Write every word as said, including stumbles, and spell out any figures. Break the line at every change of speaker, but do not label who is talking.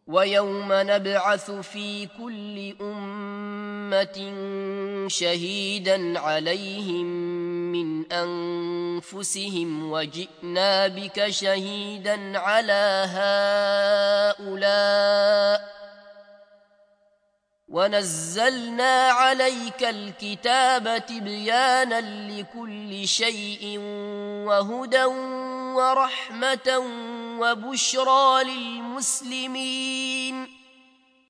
ويوم نبعث في كل أمة شهيدا عليهم من أنفسهم وجئنا بك شهيدا على هؤلاء ونزلنا عليك الكتاب تبيانا لكل شيء وهدى ورحمة وبشرى للمسلمين